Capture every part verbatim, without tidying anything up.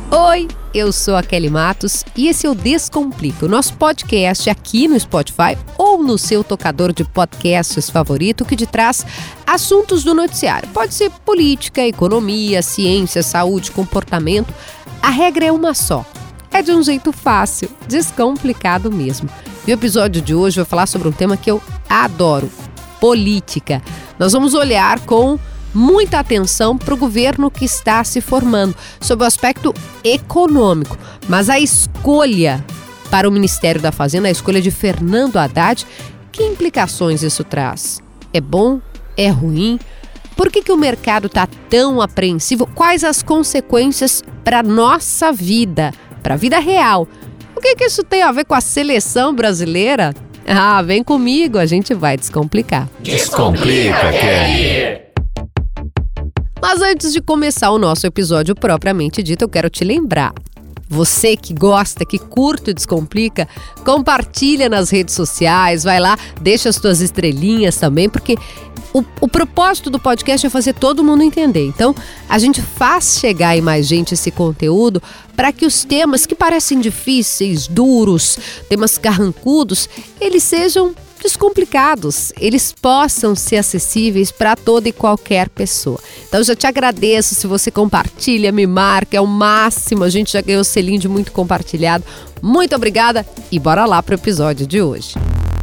Oi, eu sou a Kelly Matos e esse é o Descomplica, o nosso podcast aqui no Spotify ou no seu tocador de podcasts favorito que te traz assuntos do noticiário. Pode ser política, economia, ciência, saúde, comportamento. A regra é uma só. É de um jeito fácil, descomplicado mesmo. E o episódio de hoje vai falar sobre um tema que eu adoro, política. Nós vamos olhar com muita atenção para o governo que está se formando, sob o aspecto econômico. Mas a escolha para o Ministério da Fazenda, a escolha de Fernando Haddad, que implicações isso traz? É bom? É ruim? Por que que o mercado está tão apreensivo? Quais as consequências para a nossa vida, para a vida real? O que que isso tem a ver com a seleção brasileira? Ah, vem comigo, a gente vai descomplicar. Descomplica, Kelly! Mas antes de começar o nosso episódio propriamente dito, eu quero te lembrar. Você que gosta, que curte o Descomplica, compartilha nas redes sociais, vai lá, deixa as tuas estrelinhas também, porque o, o propósito do podcast é fazer todo mundo entender. Então, a gente faz chegar em mais gente esse conteúdo para que os temas que parecem difíceis, duros, temas carrancudos, eles sejam descomplicados, eles possam ser acessíveis para toda e qualquer pessoa. Então, eu já te agradeço se você compartilha, me marca, é o máximo, a gente já ganhou o selinho de muito compartilhado. Muito obrigada e bora lá para o episódio de hoje.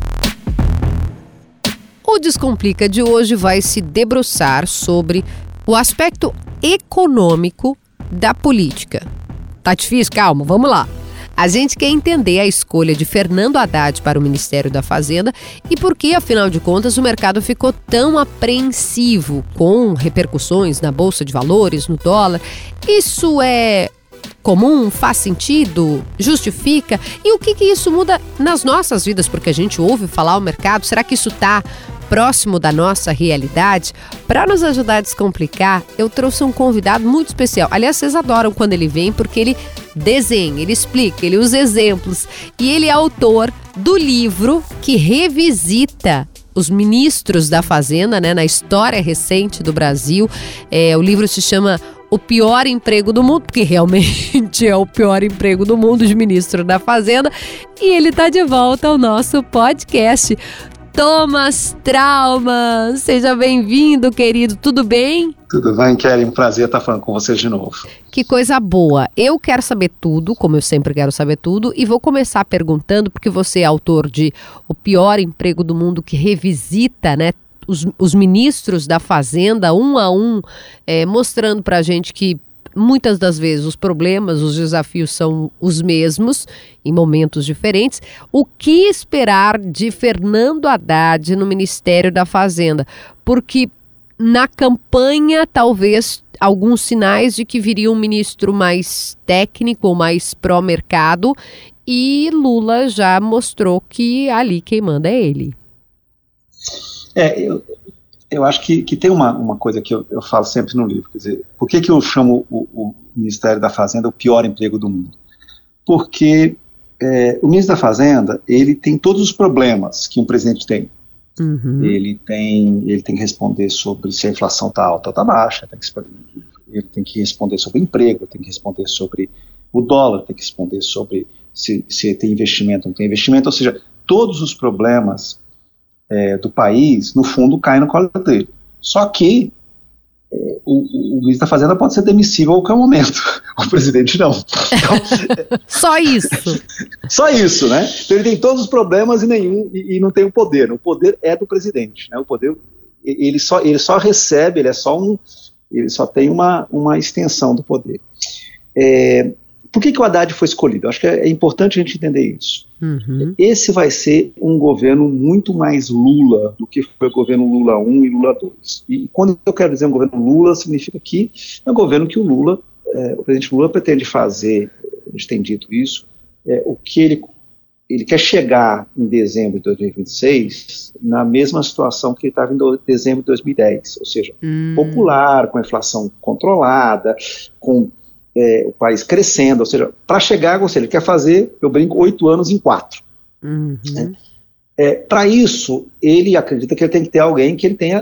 O Descomplica de hoje vai se debruçar sobre o aspecto econômico da política. Tá difícil? Calma, vamos lá. A gente quer entender a escolha de Fernando Haddad para o Ministério da Fazenda e por que, afinal de contas, o mercado ficou tão apreensivo com repercussões na Bolsa de Valores, no dólar. Isso é comum? Faz sentido? Justifica? E o que que isso muda nas nossas vidas? Porque a gente ouve falar o mercado, será que isso está próximo da nossa realidade? Para nos ajudar a descomplicar, eu trouxe um convidado muito especial. Aliás, vocês adoram quando ele vem, porque ele desenha, ele explica, ele usa exemplos. E ele é autor do livro que revisita os ministros da Fazenda, né, na história recente do Brasil. É, o livro se chama O Pior Emprego do Mundo, porque realmente é o pior emprego do mundo, de ministro da Fazenda. E ele está de volta ao nosso podcast. Thomas Trauman, seja bem-vindo, querido, tudo bem? Tudo bem, Kelly, um prazer estar falando com vocês de novo. Que coisa boa, eu quero saber tudo, como eu sempre quero saber tudo, e vou começar perguntando, porque você é autor de O Pior Emprego do Mundo, que revisita, né, os, os ministros da Fazenda, um a um, é, mostrando pra gente que muitas das vezes os problemas, os desafios são os mesmos, em momentos diferentes. O que esperar de Fernando Haddad no Ministério da Fazenda? Porque na campanha, talvez, alguns sinais de que viria um ministro mais técnico ou mais pró-mercado, e Lula já mostrou que ali quem manda é ele. É, eu... Eu acho que, que tem uma, uma coisa que eu, eu falo sempre no livro, quer dizer, por que que eu chamo o, o Ministério da Fazenda o pior emprego do mundo? Porque é, o ministro da Fazenda, ele tem todos os problemas que um presidente tem. Uhum. Ele tem, ele tem que responder sobre se a inflação está alta ou está baixa, tem que, ele tem que responder sobre o emprego, tem que responder sobre o dólar, tem que responder sobre se, se tem investimento ou não tem investimento, ou seja, todos os problemas É, do país, no fundo, cai no colo dele. Só que é, o, o ministro da Fazenda pode ser demissível a qualquer momento, o presidente não. Então, só isso. Só isso, né? Então ele tem todos os problemas e nenhum, e, e não tem o poder. O poder é do presidente, né? O poder, ele só, ele só recebe, ele é só um, ele só tem uma, uma extensão do poder. É, por que que o Haddad foi escolhido? Eu acho que é, é importante a gente entender isso. Uhum. Esse vai ser um governo muito mais Lula do que foi o governo Lula um e Lula dois. E quando eu quero dizer um governo Lula, significa que é um governo que o Lula, é, o presidente Lula pretende fazer, a gente tem dito isso, é, o que ele, ele quer chegar em dezembro de dois mil e vinte e seis na mesma situação que ele estava em do, dezembro de dois mil e dez, ou seja, hum. popular, com a inflação controlada, com É, o país crescendo, ou seja, para chegar, ou seja, ele quer fazer, eu brinco, oito anos em quatro. Uhum. Né? É, para isso, ele acredita que ele tem que ter alguém que ele tenha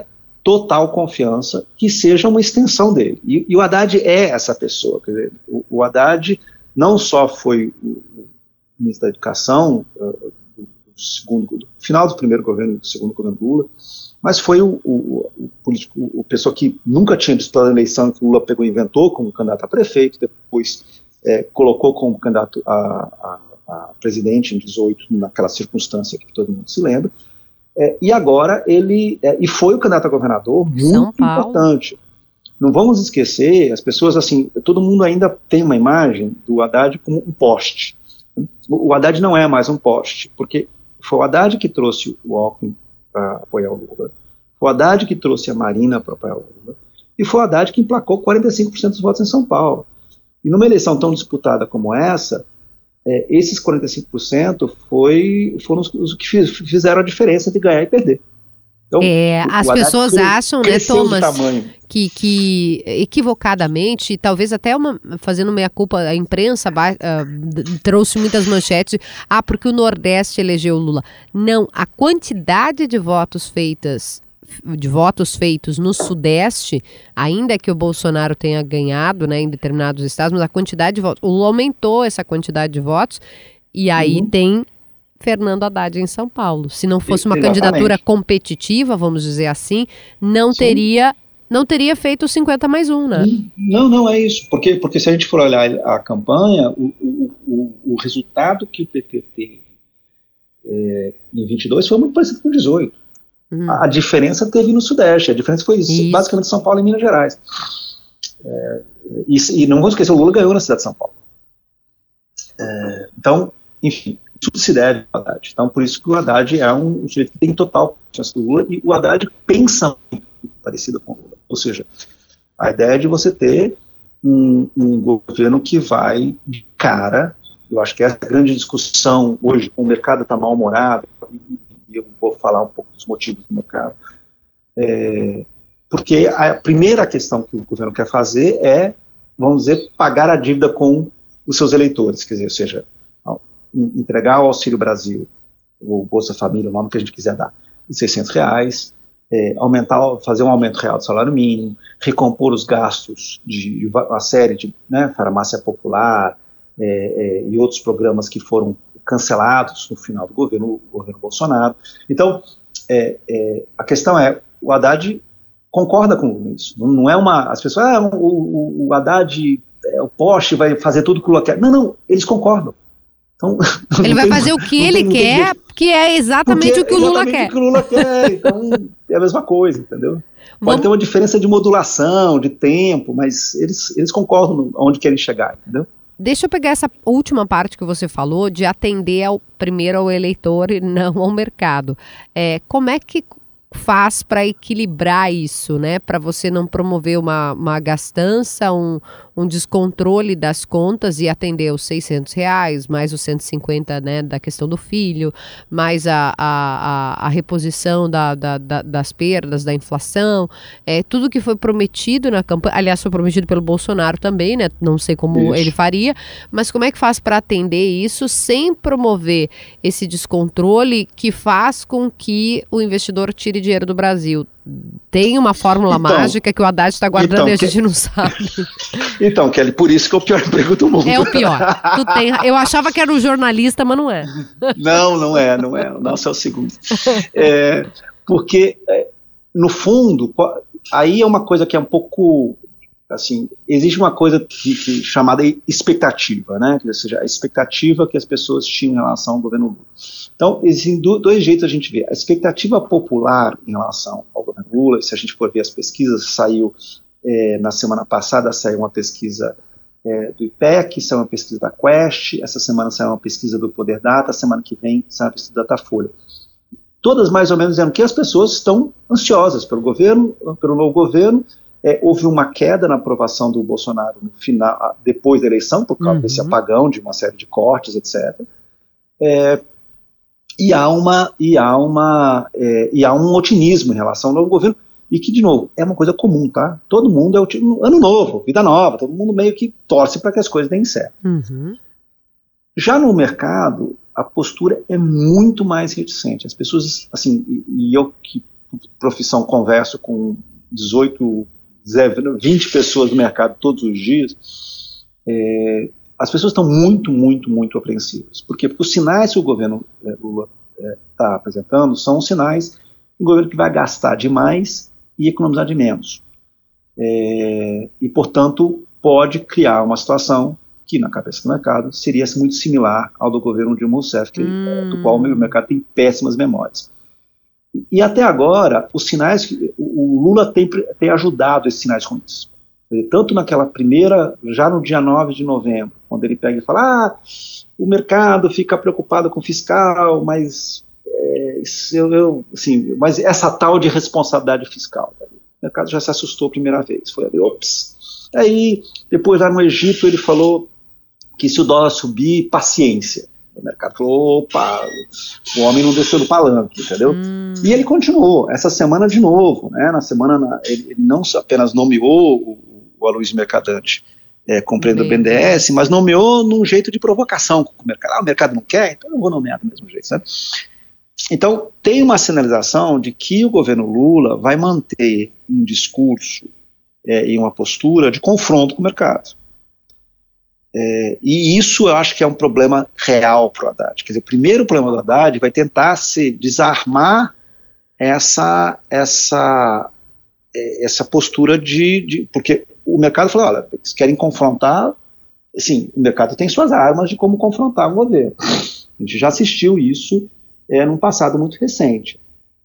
total confiança que seja uma extensão dele. E, e o Haddad é essa pessoa. Quer dizer, o, o Haddad não só foi o, o ministro da Educação, uh, do, do segundo, do final do primeiro governo, do segundo governo Lula, mas foi o, o, o político, o pessoa que nunca tinha disputado a eleição, que o Lula pegou e inventou como candidato a prefeito, depois é, colocou como candidato a, a, a presidente em dezoito, naquela circunstância que todo mundo se lembra. É, e agora ele, é, e foi o candidato a governador muito importante. Não vamos esquecer, as pessoas assim, todo mundo ainda tem uma imagem do Haddad como um poste. O, o Haddad não é mais um poste, porque foi o Haddad que trouxe o Alckmin para apoiar o Lula, foi o Haddad que trouxe a Marina para apoiar o Lula, e foi o Haddad que emplacou quarenta e cinco por cento dos votos em São Paulo. E numa eleição tão disputada como essa, É, esses quarenta e cinco por cento foi, foram os, os que fiz, fizeram a diferença de ganhar e perder. Então, é, o, as o pessoas cre, acham, né, Thomas, que, que equivocadamente, talvez até uma, fazendo meia-culpa, a imprensa uh, trouxe muitas manchetes, ah, porque o Nordeste elegeu o Lula. Não, a quantidade de votos feitas de votos feitos no Sudeste, ainda que o Bolsonaro tenha ganhado, né, em determinados estados, mas a quantidade de votos, o Lula aumentou essa quantidade de votos, e aí uhum. tem Fernando Haddad em São Paulo. Se não fosse uma Exatamente. candidatura competitiva, vamos dizer assim, não Sim. teria não teria feito cinquenta mais um, né? Não, não é isso, porque, porque se a gente for olhar a campanha, o, o, o, o resultado que o P T teve é, em vinte e dois foi muito parecido com dezoito. Hum. A, a diferença teve no Sudeste, a diferença foi Isso. basicamente São Paulo e Minas Gerais. É, e, e não vamos esquecer, o Lula ganhou na cidade de São Paulo. É, então, enfim, tudo se deve ao Haddad. Então, por isso que o Haddad é um sujeito que tem total confiança do Lula, e o Haddad pensa muito parecido com o Lula. Ou seja, a ideia de você ter um, um governo que vai de cara, eu acho que essa é a grande discussão hoje, o mercado está mal-humorado, e eu vou falar um pouco dos motivos do mercado, é, porque a primeira questão que o governo quer fazer é, vamos dizer, pagar a dívida com os seus eleitores, quer dizer, ou seja, entregar o Auxílio Brasil, ou Bolsa Família, o nome que a gente quiser dar, de seiscentos reais, é, aumentar, fazer um aumento real do salário mínimo, recompor os gastos de, de uma série de, né, farmácia popular, é, é, e outros programas que foram cancelados no final do governo, governo Bolsonaro. Então, é, é, a questão é, o Haddad concorda com isso, não, não é uma, as pessoas, ah, o, o, o Haddad, é, o poste vai fazer tudo que o Lula quer. Não, não, eles concordam. Então, ele vai tem, fazer o que ele quer, que é exatamente Porque o que o Lula quer. o que o Lula quer, então é a mesma coisa, entendeu? Pode Vamos... ter uma diferença de modulação, de tempo, mas eles, eles concordam onde querem chegar, entendeu? Deixa eu pegar essa última parte que você falou, de atender ao, primeiro ao eleitor e não ao mercado. É, como é que faz para equilibrar isso, né? Para você não promover uma, uma gastança, um, um descontrole das contas e atender os seiscentos reais, mais os cento e cinquenta, né, da questão do filho, mais a, a, a, a reposição da, da, da, das perdas, da inflação, é, tudo que foi prometido na campanha, aliás, foi prometido pelo Bolsonaro também, né? Não sei como isso. ele faria, mas como é que faz para atender isso sem promover esse descontrole que faz com que o investidor tire dinheiro do Brasil? Tem uma fórmula então, mágica que o Haddad está guardando então, e a gente que... não sabe. Então, Kelly, por isso que é o pior emprego do mundo. É o pior. Tu tem... Eu achava que era um jornalista, mas não é. Não, não é, não é. O nosso é o segundo. É, porque, é, no fundo, aí é uma coisa que é um pouco, assim, existe uma coisa que, que, chamada expectativa, né? Ou seja, a expectativa que as pessoas tinham em relação ao governo Lula. Então, existem dois jeitos a gente ver. A expectativa popular em relação ao governo Lula, se a gente for ver as pesquisas, saiu, é, na semana passada, saiu uma pesquisa é, do I P E C, saiu uma pesquisa da Quest, essa semana saiu uma pesquisa do Poder Data, semana que vem saiu uma pesquisa da Datafolha. Todas mais ou menos dizendo que as pessoas estão ansiosas pelo governo, pelo novo governo. É, houve uma queda na aprovação do Bolsonaro no final, depois da eleição, por causa uhum. desse apagão de uma série de cortes, etcétera. É, E há, uma, e, há uma, é, e há um otimismo em relação ao novo governo, e que, de novo, é uma coisa comum, tá? Todo mundo é otimismo, ano novo, vida nova, todo mundo meio que torce para que as coisas deem certo. Uhum. Já no mercado, a postura é muito mais reticente. As pessoas, assim, e, e eu que profissão, converso com dezoito, vinte pessoas do mercado todos os dias, é, as pessoas estão muito, muito, muito apreensivas. Por quê? Porque os sinais que o governo é, Lula está é, apresentando são sinais de um governo que vai gastar demais e economizar de menos. É, e, portanto, pode criar uma situação que, na cabeça do mercado, seria muito similar ao do governo Dilma Rousseff, que, hum. do qual o mercado tem péssimas memórias. E, e até agora, os sinais, que, o, o Lula tem, tem ajudado esses sinais ruins. Tanto naquela primeira, já no dia nove de novembro, quando ele pega e fala, ah, o mercado fica preocupado com o fiscal, mas, é, eu, eu, assim, mas essa tal de responsabilidade fiscal, tá? O mercado já se assustou a primeira vez, foi ali, ops. Aí, depois lá no Egito, ele falou que se o dólar subir, paciência. O mercado falou, opa, o homem não desceu do palanque, entendeu? Hum. E ele continuou, essa semana de novo, né, na semana, na, ele, ele não apenas nomeou o, o Aloysio Mercadante é, compreendo o B N D E S, mas nomeou num jeito de provocação com o mercado. Ah, o mercado não quer, então eu não vou nomear do mesmo jeito, sabe? Então, tem uma sinalização de que o governo Lula vai manter um discurso é, e uma postura de confronto com o mercado. É, e isso eu acho que é um problema real para o Haddad. Quer dizer, o primeiro problema do Haddad vai tentar se desarmar essa, essa, essa postura de, de... Porque o mercado falou, olha, eles querem confrontar... Assim, o mercado tem suas armas de como confrontar o governo. A gente já assistiu isso é, num passado muito recente.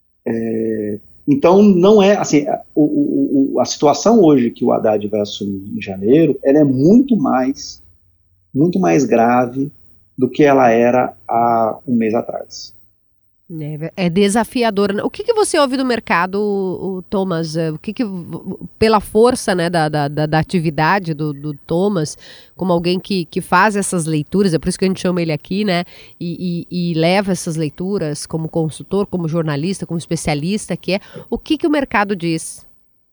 É, então, não é... Assim, a, o, o, a situação hoje que o Haddad vai assumir em janeiro, ela é muito mais... muito mais grave do que ela era há um mês atrás. É, é desafiadora. O que, que você ouve do mercado, o Thomas? O que que, pela força, né, da, da, da atividade do, do Thomas, como alguém que, que faz essas leituras, é por isso que a gente chama ele aqui, né, e, e, e leva essas leituras como consultor, como jornalista, como especialista que é, o que, que o mercado diz?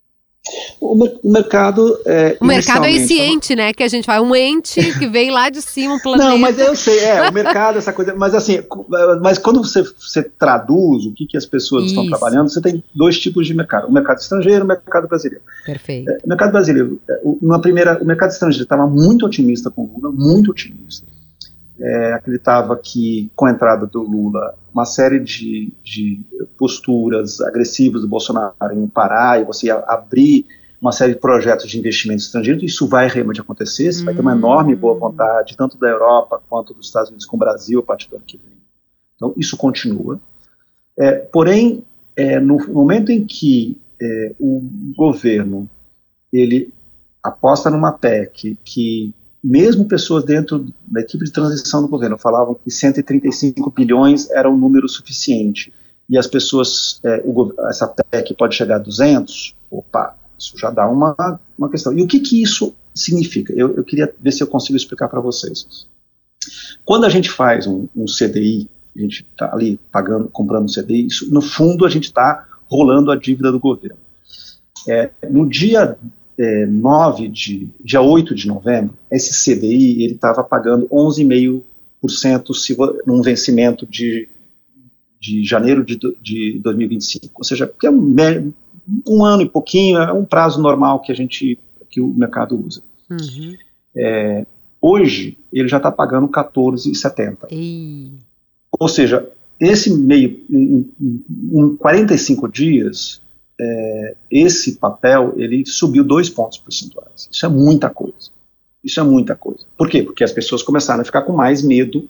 O, mer- o mercado é... O mercado é esse ente, né, que a gente fala, um ente que vem lá de cima, um planeta. Não, mas eu sei, é, o mercado, essa coisa, mas assim, mas quando você, você traduz o que, que as pessoas Isso. estão trabalhando, você tem dois tipos de mercado, o mercado estrangeiro e o mercado brasileiro. Perfeito. É, o mercado brasileiro, na primeira, o mercado estrangeiro estava muito otimista com o Lula, muito otimista. É, acreditava que, com a entrada do Lula, uma série de, de posturas agressivas do Bolsonaro em parar, e você ia abrir uma série de projetos de investimento estrangeiro, isso vai realmente acontecer, você hum. vai ter uma enorme boa vontade, tanto da Europa quanto dos Estados Unidos com o Brasil a partir do ano que vem. Então, isso continua. É, porém, é, no momento em que é, o governo ele aposta numa P E C que mesmo pessoas dentro da equipe de transição do governo falavam que cento e trinta e cinco bilhões era um número suficiente, e as pessoas, é, o, essa P E C pode chegar a duzentos, opa, isso já dá uma, uma questão. E o que que isso significa? Eu, eu queria ver se eu consigo explicar para vocês. Quando a gente faz um, um C D I, a gente está ali pagando, comprando um C D I, isso, no fundo a gente está rolando a dívida do governo. É, no dia... É, nove de, dia oito de novembro, esse C D I ele estava pagando onze vírgula cinco por cento se, num vencimento de, de janeiro de, de dois mil e vinte e cinco, ou seja, que é um, um ano e pouquinho, é um prazo normal que a gente, que o mercado usa. Uhum. É, hoje, ele já está pagando quatorze vírgula setenta. E... Ou seja, esse meio, em, em quarenta e cinco dias... É, esse papel, ele subiu dois pontos percentuais. Isso é muita coisa. Isso é muita coisa. Por quê? Porque as pessoas começaram a ficar com mais medo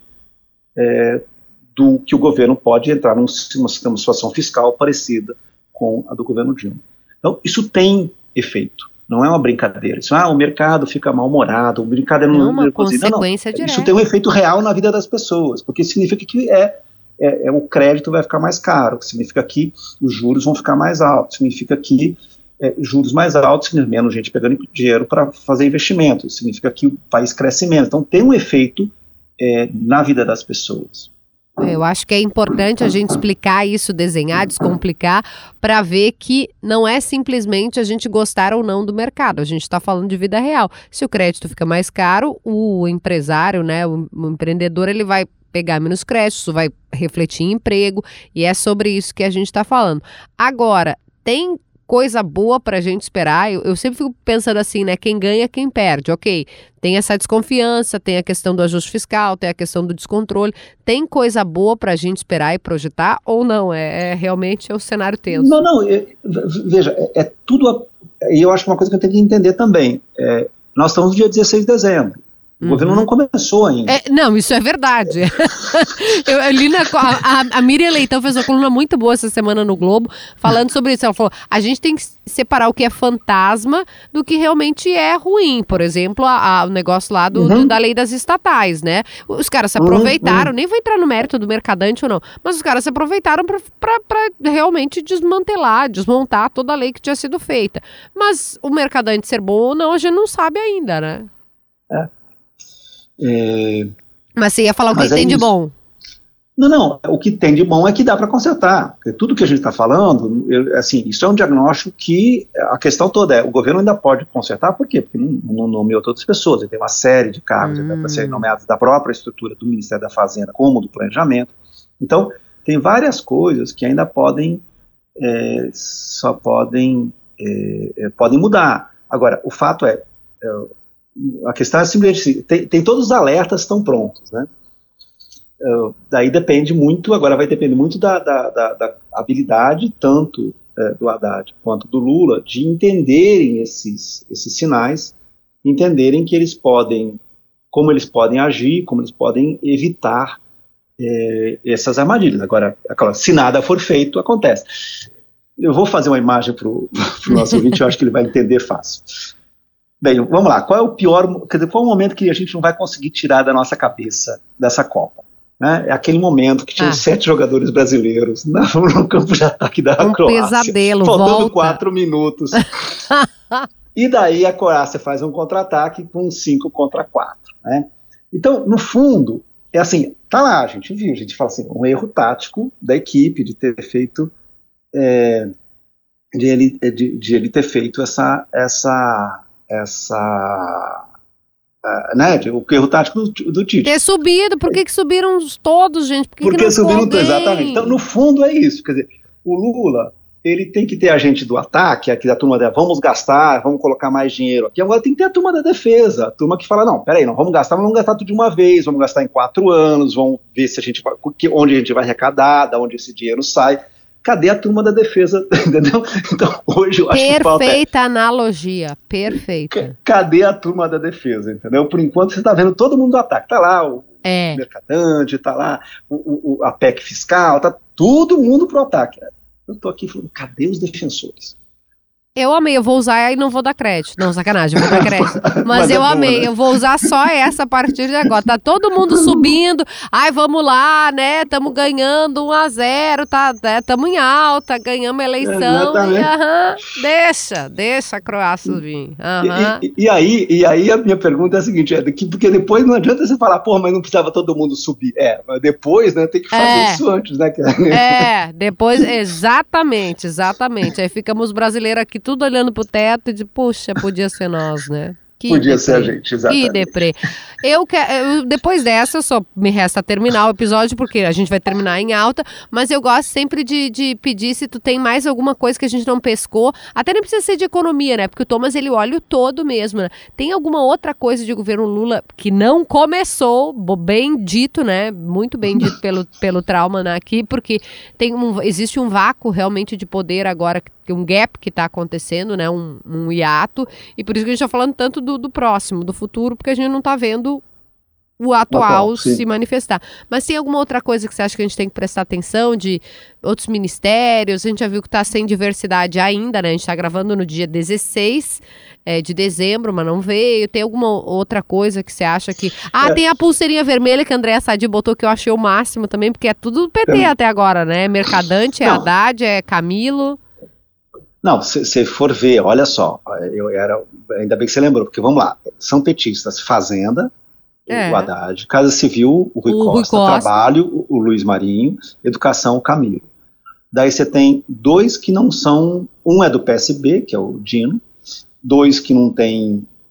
é, do que o governo pode entrar numa, numa situação fiscal parecida com a do governo Dilma. Então, isso tem efeito. Não é uma brincadeira. Isso, ah, o mercado fica mal-humorado, o mercado não é uma consequência direta. Isso tem um efeito real na vida das pessoas, porque significa que é É, é, o crédito vai ficar mais caro, significa que os juros vão ficar mais altos, significa que é, juros mais altos, significa menos gente pegando dinheiro para fazer investimento, significa que o país cresce menos. Então tem um efeito é, na vida das pessoas. Eu acho que é importante a gente explicar isso, desenhar, descomplicar, para ver que não é simplesmente a gente gostar ou não do mercado, a gente está falando de vida real. Se o crédito fica mais caro, o empresário, né, o, o empreendedor, ele vai pegar menos crédito, isso vai refletir em emprego, e é sobre isso que a gente está falando. Agora, tem coisa boa pra gente esperar? Eu, eu sempre fico pensando assim, né? Quem ganha, quem perde. Ok, tem essa desconfiança, tem a questão do ajuste fiscal, tem a questão do descontrole. Tem coisa boa pra gente esperar e projetar ou não? É, é realmente é o cenário tenso. Não, não, é, veja, é, é tudo, e eu acho que uma coisa que eu tenho que entender também, é, nós estamos no dia dezesseis de dezembro. O uhum. governo não começou ainda. É, não, isso é verdade. eu, eu li na, a, a Miriam Leitão fez uma coluna muito boa essa semana no Globo, falando sobre isso. Ela falou, a gente tem que separar o que é fantasma do que realmente é ruim. Por exemplo, a, a, o negócio lá do, uhum. do, da lei das estatais, né? Os caras se aproveitaram, uhum. nem vou entrar no mérito do mercadante ou não, mas os caras se aproveitaram para realmente desmantelar, desmontar toda a lei que tinha sido feita. Mas o mercadante ser bom ou não, a gente não sabe ainda, né? É. É, mas você ia falar o que tem é de bom. Não, não, o que tem de bom é que dá para consertar. Tudo que a gente está falando, eu, assim, isso é um diagnóstico que a questão toda é, o governo ainda pode consertar, por quê? Porque não, não nomeou todas as pessoas, ele tem uma série de cargos hum. para serem nomeados da própria estrutura do Ministério da Fazenda, como do Planejamento. Então, tem várias coisas que ainda podem, é, só podem, é, podem mudar. Agora, o fato é, é a questão é simplesmente, tem, tem todos os alertas estão prontos, né? Uh, daí depende muito, agora vai depender muito da, da, da, da habilidade, tanto é, do Haddad quanto do Lula, de entenderem esses, esses sinais, entenderem que eles podem, como eles podem agir, como eles podem evitar é, essas armadilhas. Agora, se nada for feito, acontece. Eu vou fazer uma imagem para o nosso ouvinte, eu acho que ele vai entender fácil. Bem, vamos lá, qual é o pior, quer dizer, qual é o momento que a gente não vai conseguir tirar da nossa cabeça dessa Copa? Né? É aquele momento que tinha ah. sete jogadores brasileiros no, no campo de ataque da um Croácia. Um pesadelo, faltando volta. quatro minutos. E daí a Croácia faz um contra-ataque com cinco contra quatro. Né? Então, no fundo, é assim, tá lá, a gente viu, a gente fala assim, um erro tático da equipe de ter feito, é, de, ele, de, de ele ter feito essa... essa essa, uh, né, o erro tático do, do Tite. Ter subido, por que que subiram todos, gente? Por que Porque que não subiram, exatamente. Então, no fundo é isso, quer dizer, o Lula, ele tem que ter a gente do ataque, aqui da turma da, vamos gastar, vamos colocar mais dinheiro aqui, agora tem que ter a turma da defesa, a turma que fala, não, peraí, não vamos gastar, mas não vamos gastar tudo de uma vez, vamos gastar em quatro anos, vamos ver se a gente vai, onde a gente vai arrecadar, de onde esse dinheiro sai. Cadê a turma da defesa, entendeu? Então, hoje eu acho perfeita que falta... Perfeita analogia, perfeita. Cadê a turma da defesa, entendeu? Por enquanto você está vendo todo mundo do ataque, tá lá o é. mercadante, tá lá o, o, a P E C fiscal, tá todo mundo pro ataque. Eu tô aqui falando, cadê os defensores? Eu amei, eu vou usar e não vou dar crédito. Não, sacanagem, eu vou dar crédito. Mas, Mas eu é amei, bom, né? Eu vou usar só essa a partir de agora. Tá todo mundo subindo. Ai, vamos lá, né? Estamos ganhando um a zero, tá? Estamos em alta, ganhamos a eleição. É, e, aham, deixa, deixa a Croácia vir. Aham. E, e, e, aí, e aí a minha pergunta é a seguinte, é que, porque depois não adianta você falar, pô, mas não precisava todo mundo subir. É, mas depois, né, tem que fazer é. isso antes, né? É, depois, exatamente, exatamente. Aí ficamos brasileiros aqui tudo olhando pro teto e de, puxa, podia ser nós, né? Que podia deprê. ser a gente, exatamente. Que deprê. Eu, que, eu, depois dessa, só me resta terminar o episódio, porque a gente vai terminar em alta, mas eu gosto sempre de, de pedir se tu tem mais alguma coisa que a gente não pescou, até nem precisa ser de economia, né? Porque o Thomas, ele olha o todo mesmo, né? Tem alguma outra coisa de governo Lula que não começou, bem dito, né? Muito bem dito pelo, pelo Trauma, né, aqui, porque tem um, existe um vácuo realmente de poder agora, um gap que está acontecendo, né? Um, um hiato, e por isso que a gente está falando tanto do, do próximo, do futuro, porque a gente não está vendo o atual, atual se manifestar. Mas tem alguma outra coisa que você acha que a gente tem que prestar atenção, de outros ministérios? A gente já viu que está sem diversidade ainda, né? A gente está gravando no dia dezesseis é, de dezembro, mas não veio. Tem alguma outra coisa que você acha que... Ah, é. Tem a pulseirinha vermelha que a Andréa Sadi botou, que eu achei o máximo também, porque é tudo do P T é. até agora, né? Mercadante, é não. Haddad, é Camilo... Não, se você for ver, olha só, eu era, ainda bem que você lembrou, porque vamos lá, são petistas, Fazenda, é. o Haddad, Casa Civil, o Rui, o Costa, Rui Costa, Trabalho, o, o Luiz Marinho, Educação, o Camilo. Daí você tem dois que não são, um é do P S B, que é o Dino, dois que não tem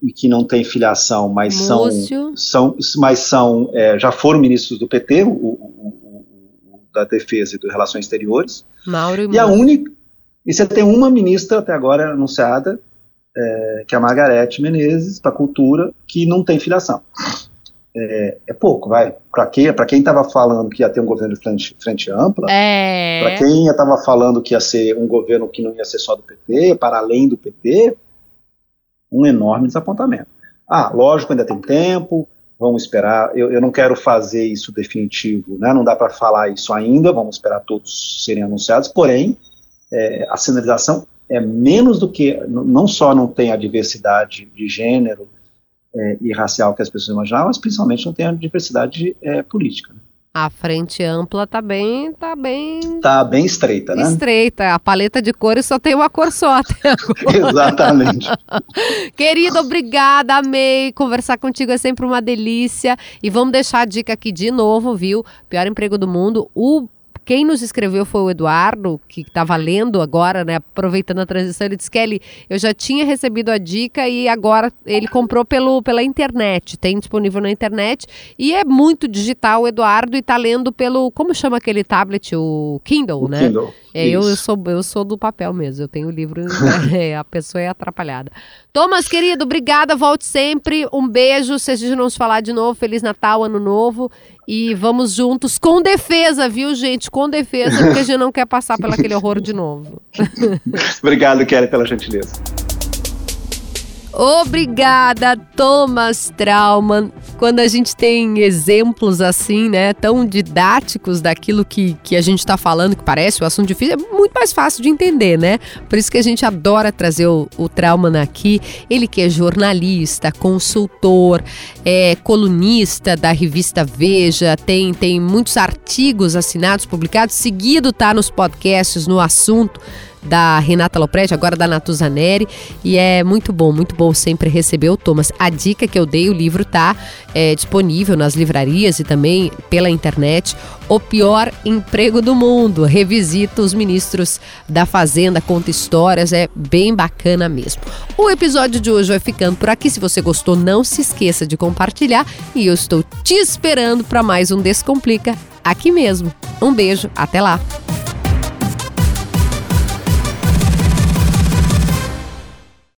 e que não têm filiação, mas são, são, mas são é, já foram ministros do P T, o, o, o, o da Defesa e das Relações Exteriores. Mauro e, e a única, e você tem uma ministra até agora anunciada, é, que é a Margarete Menezes, para a Cultura, que não tem filiação. É, é pouco, vai. Para quem para quem estava falando que ia ter um governo de frente, frente ampla, é. para quem estava falando que ia ser um governo que não ia ser só do P T, para além do P T, um enorme desapontamento. Ah, lógico, ainda tem tempo, vamos esperar, eu, eu não quero fazer isso definitivo, né? Não dá para falar isso ainda, vamos esperar todos serem anunciados, porém, é, a sinalização é menos do que, não só não tem a diversidade de gênero, É, e racial que as pessoas imaginavam, mas principalmente não tem a diversidade é, política. A frente ampla tá bem, tá bem... Tá bem estreita, né? Estreita, a paleta de cores só tem uma cor só até agora. Exatamente. Querido, obrigada, amei, conversar contigo é sempre uma delícia, e vamos deixar a dica aqui de novo, viu? Pior emprego do mundo, o Quem nos escreveu foi o Eduardo, que estava lendo agora, né, aproveitando a transição. Ele disse, Kelly, eu já tinha recebido a dica e agora ele comprou pelo, pela internet, tem disponível na internet e é muito digital, o Eduardo, e está lendo pelo, como chama aquele tablet, o Kindle, o né? Kindle. É, eu, eu, sou, eu sou do papel mesmo, eu tenho o livro, é, a pessoa é atrapalhada. Thomas, querido, obrigada, volte sempre, um beijo, se a gente não se falar de novo, Feliz Natal, Ano Novo, e vamos juntos com defesa, viu, gente, com defesa, porque a gente não quer passar pelo aquele horror de novo. Obrigado, Kelly, pela gentileza. Obrigada, Thomas Traumann. Quando a gente tem exemplos assim, né, tão didáticos daquilo que, que a gente está falando, que parece um assunto difícil, é muito mais fácil de entender, né? Por isso que a gente adora trazer o, o Traumann aqui. Ele que é jornalista, consultor, é colunista da revista Veja, tem, tem muitos artigos assinados, publicados, seguido tá nos podcasts, no assunto da Renata Lopretti, agora da Natuza Neri, e é muito bom, muito bom sempre receber o Thomas. A dica que eu dei, o livro tá é, disponível nas livrarias e também pela internet, O Pior Emprego do Mundo, revisita os ministros da Fazenda, conta histórias, é bem bacana mesmo. O episódio de hoje vai ficando por aqui, se você gostou não se esqueça de compartilhar e eu estou te esperando para mais um Descomplica aqui mesmo. Um beijo, até lá!